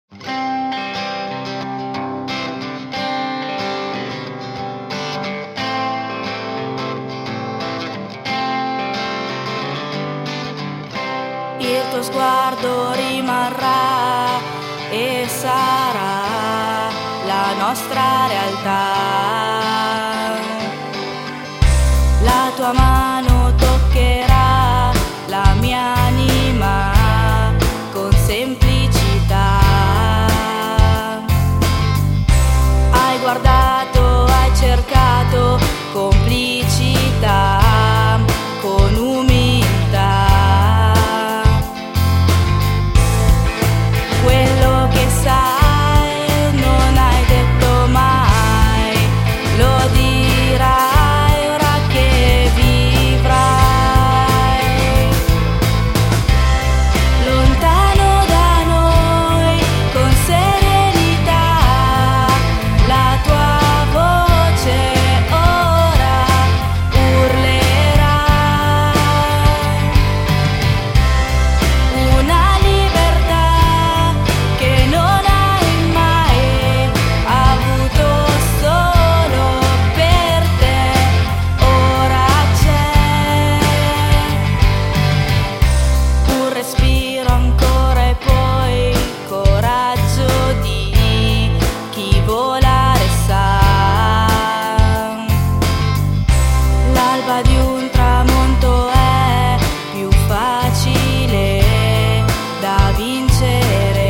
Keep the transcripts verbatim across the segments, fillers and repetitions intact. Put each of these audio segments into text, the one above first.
Il tuo sguardo rimarrà e sarà la nostra realtà. La tua mano toccherà la mia anima con semplicità. Hai guardato, hai cercato complicità con umiltà. Quello che sai non hai detto mai, lo dirai ora che vivrai lontano da noi con serenità. La tua voce ora urlerà una libertà che non hai mai avuto solo per te. Ora c'è un respiro ancora e poi coraggio di chi volare sa. L'alba di un tramonto è più facile da vincere.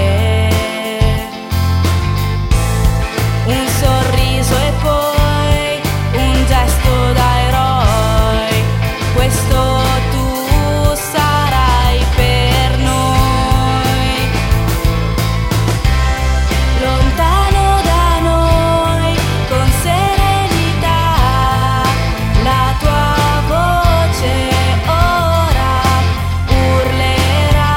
Un sorriso e poi un gesto da eroi. Questo tu sarai per noi. Lontano da noi con serenità. La tua voce ora urlerà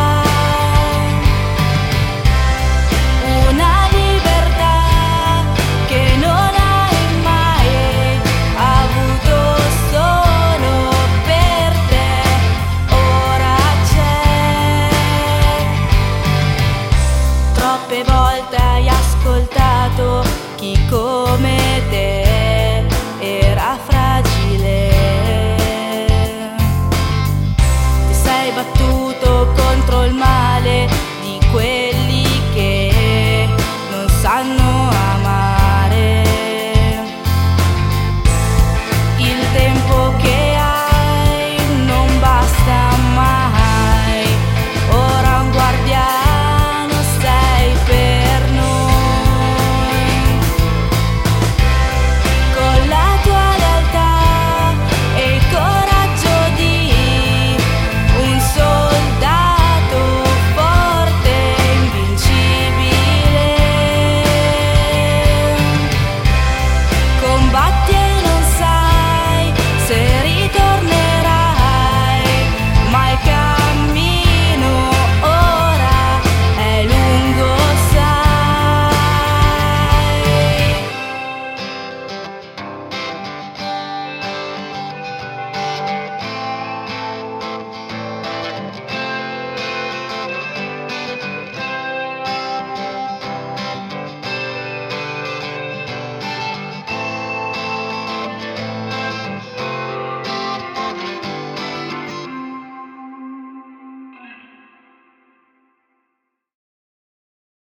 una libertà che non hai mai avuto solo per te. Ora c'è. Troppe volte hai ascoltato chi